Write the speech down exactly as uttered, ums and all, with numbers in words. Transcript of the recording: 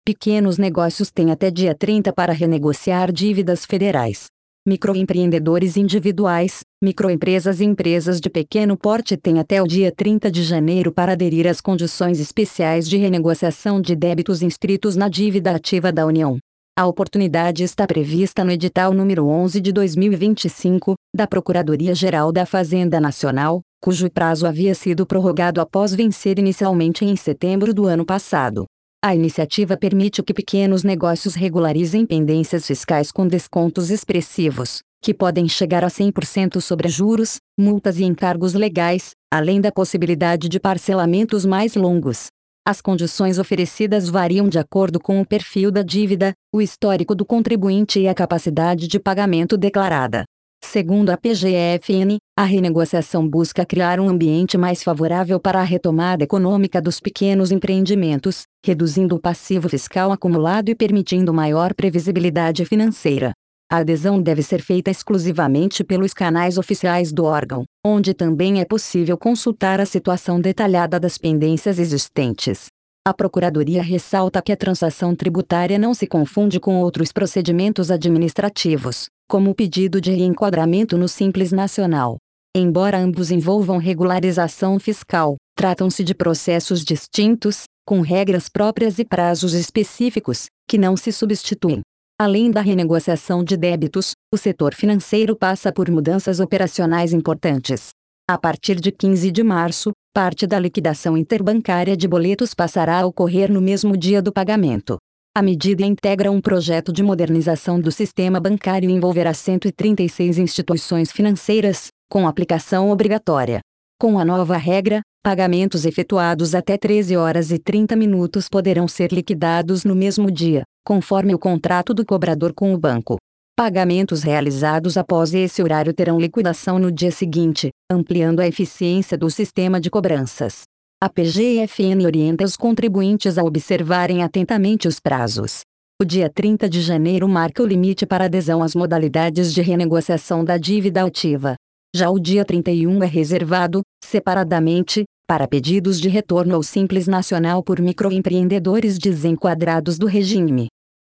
Pequenos negócios têm até dia trinta para renegociar dívidas federais. Microempreendedores individuais, microempresas e empresas de pequeno porte têm até o dia trinta de janeiro para aderir às condições especiais de renegociação de débitos inscritos na dívida ativa da União. A oportunidade está prevista no edital número onze de dois mil e vinte e cinco, da Procuradoria-Geral da Fazenda Nacional, cujo prazo havia sido prorrogado após vencer inicialmente em setembro do ano passado. A iniciativa permite que pequenos negócios regularizem pendências fiscais com descontos expressivos, que podem chegar a cem por cento sobre juros, multas e encargos legais, além da possibilidade de parcelamentos mais longos. As condições oferecidas variam de acordo com o perfil da dívida, o histórico do contribuinte e a capacidade de pagamento declarada. Segundo a P G F N, a renegociação busca criar um ambiente mais favorável para a retomada econômica dos pequenos empreendimentos, reduzindo o passivo fiscal acumulado e permitindo maior previsibilidade financeira. A adesão deve ser feita exclusivamente pelos canais oficiais do órgão, onde também é possível consultar a situação detalhada das pendências existentes. A Procuradoria ressalta que a transação tributária não se confunde com outros procedimentos administrativos, como o pedido de reenquadramento no Simples Nacional. Embora ambos envolvam regularização fiscal, tratam-se de processos distintos, com regras próprias e prazos específicos, que não se substituem. Além da renegociação de débitos, o setor financeiro passa por mudanças operacionais importantes. A partir de quinze de março, parte da liquidação interbancária de boletos passará a ocorrer no mesmo dia do pagamento. A medida integra um projeto de modernização do sistema bancário e envolverá cento e trinta e seis instituições financeiras, com aplicação obrigatória. Com a nova regra, pagamentos efetuados até treze horas e trinta minutos poderão ser liquidados no mesmo dia, conforme o contrato do cobrador com o banco. Pagamentos realizados após esse horário terão liquidação no dia seguinte, ampliando a eficiência do sistema de cobranças. A P G F N orienta os contribuintes a observarem atentamente os prazos. O dia trinta de janeiro marca o limite para adesão às modalidades de renegociação da dívida ativa. Já o dia trinta e um é reservado, separadamente, para pedidos de retorno ao Simples Nacional por microempreendedores desenquadrados do regime.